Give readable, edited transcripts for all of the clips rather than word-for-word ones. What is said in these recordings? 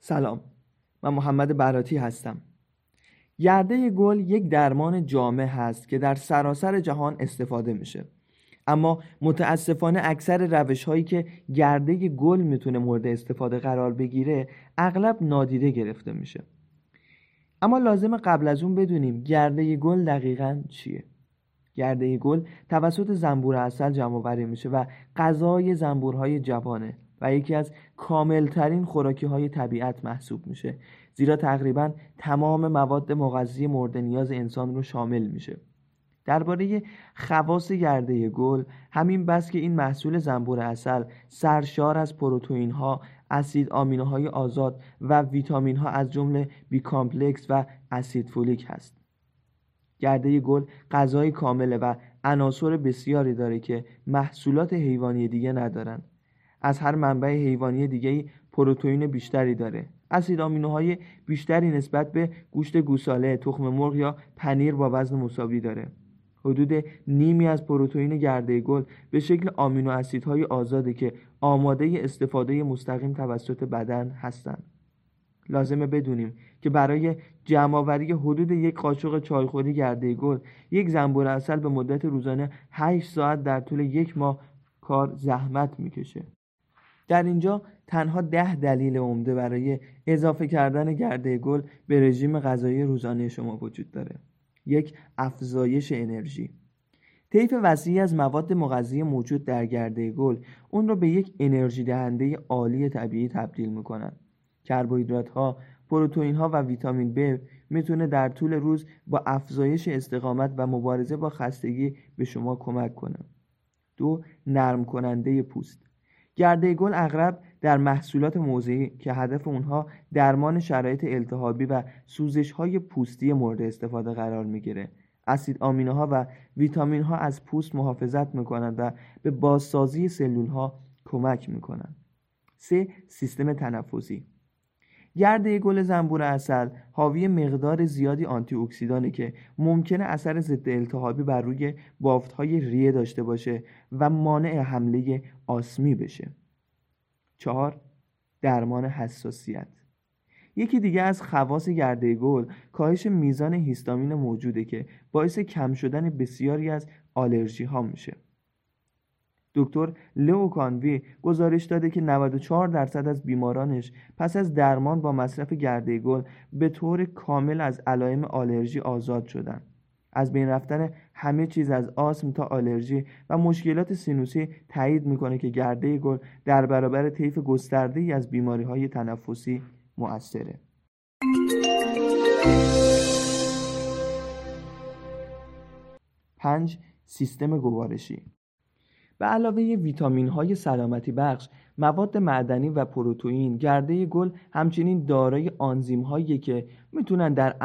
سلام، من محمد براتی هستم. گرده گل یک درمان جامع هست که در سراسر جهان استفاده میشه، اما متاسفانه اکثر روش هایی که گرده گل میتونه مورد استفاده قرار بگیره اغلب نادیده گرفته میشه. اما لازمه قبل از اون بدونیم گرده گل دقیقاً چیه. گرده گل توسط زنبور عسل جمع آوری میشه و غذای زنبورهای جوانه و یکی از کاملترین خوراکی‌های طبیعت محسوب میشه، زیرا تقریباً تمام مواد مغذی مورد نیاز انسان رو شامل میشه. درباره خواص گرده گل همین بس که این محصول زنبور عسل سرشار از پروتئین‌ها، اسید آمینوهای آزاد و ویتامین‌ها از جمله بی کامپلکس و اسید فولیک هست. گرده گل غذای کامله و عناصر بسیاری داره که محصولات حیوانی دیگه ندارن. از هر منبع حیوانی دیگه‌ای پروتئین بیشتری داره. اسید آمینوهای بیشتری نسبت به گوشت گوساله، تخم مرغ یا پنیر با وزن مساوی داره. حدود نیمی از پروتئین گرده گل به شکل آمینو اسیدهای آزاده که آماده استفاده مستقیم توسط بدن هستند. لازمه بدونیم که برای جمع‌آوری حدود یک قاشق چایخوری گرده گل یک زنبور عسل به مدت روزانه 8 ساعت در طول یک ماه کار زحمت میکشه. در اینجا تنها 10 دلیل عمده برای اضافه کردن گرده گل به رژیم غذایی روزانه شما وجود داره. 1. افزایش انرژی. طیف وسیعی از مواد مغذی موجود در گرده گل اون رو به یک انرژی دهنده عالی طبیعی تبدیل میکنن. کربوهیدرات ها، پروتئین ها و ویتامین B میتونه در طول روز با افزایش استقامت و مبارزه با خستگی به شما کمک کنه. 2. نرم کننده پوست. گرده گل اغلب در محصولات موضعی که هدف اونها درمان شرایط التهابی و سوزش های پوستی مورد استفاده قرار میگیره. اسید آمینوها و ویتامین ها از پوست محافظت میکنند و به بازسازی سلول ها کمک میکنند. 3. سیستم تنفسی. گرده گل زنبور عسل حاوی مقدار زیادی آنتی اکسیدانه که ممکنه اثر ضد التهابی بر روی بافت‌های ریه داشته باشه و مانع حمله آسمی بشه. 4. درمان حساسیت. یکی دیگه از خواص گرده گل کاهش میزان هیستامین موجوده که باعث کم شدن بسیاری از آلرژی ها میشه. دکتر لئو کانوی گزارش داده که 94% از بیمارانش پس از درمان با مصرف گرده گل به طور کامل از علائم آلرژی آزاد شدن. از بین رفتن همه چیز از آسم تا آلرژی و مشکلات سینوسی تایید میکنه که گرده گل در برابر طیف گسترده‌ای از بیماری‌های تنفسی مؤثره. 5. سیستم گوارشی. به علاوه ویتامین‌های سلامتی بخش، مواد معدنی و پروتئین، گرده گل همچنین دارای آنزیم‌هایی که میتونن در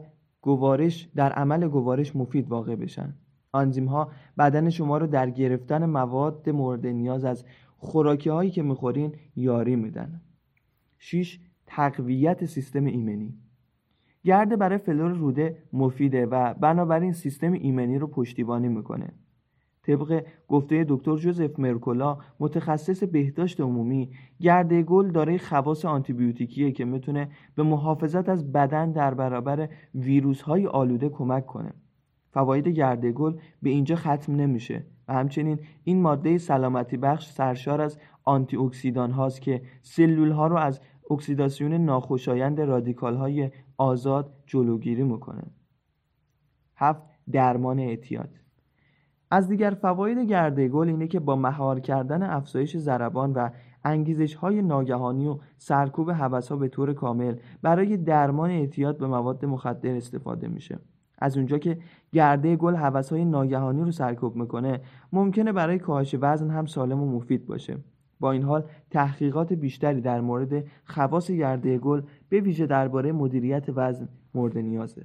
عمل گوارش مفید واقع بشن. آنزیم‌ها بدن شما رو در گرفتن مواد مورد نیاز از خوراکی‌هایی که میخورین یاری میدن. 6. تقویت سیستم ایمنی. گرده برای فلور روده مفیده و بنابراین سیستم ایمنی رو پشتیبانی میکنه. طبق گفته دکتر جوزف مرکولا متخصص بهداشت عمومی، گرده گل دارای خواص آنتیبیوتیکیه که میتونه به محافظت از بدن در برابر ویروس‌های آلوده کمک کنه. فواید گرده گل به اینجا ختم نمیشه و همچنین این ماده سلامتی بخش سرشار از آنتی اکسیدان هاست که سلول ها رو از اکسیداسیون ناخوشایند رادیکال های آزاد جلوگیری میکنه. 7. درمان اعتیاد. از دیگر فواید گرده گل اینه که با مهار کردن افزایش ضربان و انگیزش‌های ناگهانی و سرکوب هوس‌ها به طور کامل برای درمان اعتیاد به مواد مخدر استفاده میشه. از اونجا که گرده گل هوس‌های ناگهانی رو سرکوب میکنه، ممکنه برای کاهش وزن هم سالم و مفید باشه. با این حال تحقیقات بیشتری در مورد خواص گرده گل به ویژه درباره مدیریت وزن مورد نیازه.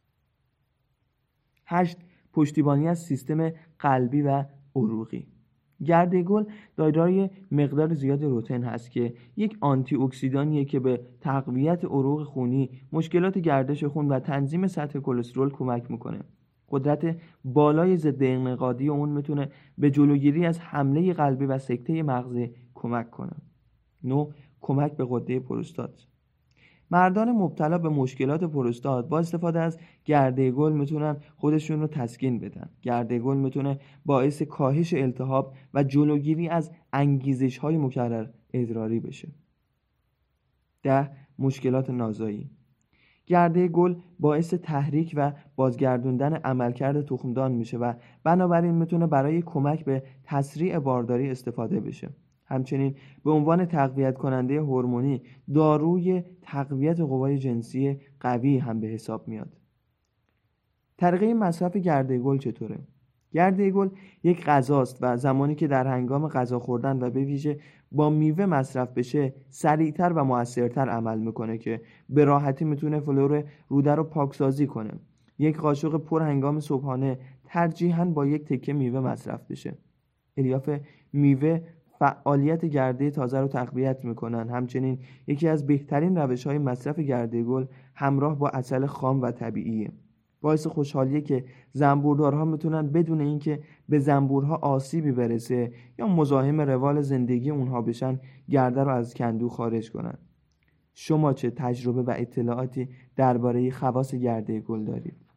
8. پشتیبانی از سیستم قلبی و عروقی. گرده گل دارای مقدار زیاد روتن هست که یک آنتی اکسیدانیه که به تقویت عروق خونی، مشکلات گردش خون و تنظیم سطح کلسترول کمک میکنه. قدرت بالای ضد انعقادی اون میتونه به جلوگیری از حمله قلبی و سکته مغزی کمک کنه. 9. کمک به غده پروستات. مردان مبتلا به مشکلات پروستات با استفاده از گرده گل میتونن خودشون رو تسکین بدن. گرده گل میتونه باعث کاهش التهاب و جلوگیری از انگیزش‌های مکرر ادراری بشه. 10. مشکلات نازایی. گرده گل باعث تحریک و بازگردوندن عملکرد تخمدان میشه و بنابراین میتونه برای کمک به تسریع بارداری استفاده بشه. همچنین به عنوان تقویت کننده هورمونی داروی تقویت قوای جنسی قوی هم به حساب میاد. طریقه مصرف گرده گل چطوره؟ گرده گل یک غذاست و زمانی که در هنگام غذا خوردن و به ویژه با میوه مصرف بشه سریعتر و موثرتر عمل میکنه که به راحتی میتونه فلور روده رو پاکسازی کنه. یک قاشق پر هنگام صبحانه ترجیحاً با یک تکه میوه مصرف بشه. الیاف میوه فعالیت گرده تازه رو تقویت میکنن. همچنین یکی از بهترین روش‌های مصرف گرده گل همراه با عسل خام و طبیعیه. باعث خوشحالیه که زنبوردارها میتونن بدون اینکه به زنبورها آسیبی برسه یا مزاحم روال زندگی اونها بشن گرده رو از کندو خارج کنن. شما چه تجربه و اطلاعاتی درباره خواص گرده گل دارید؟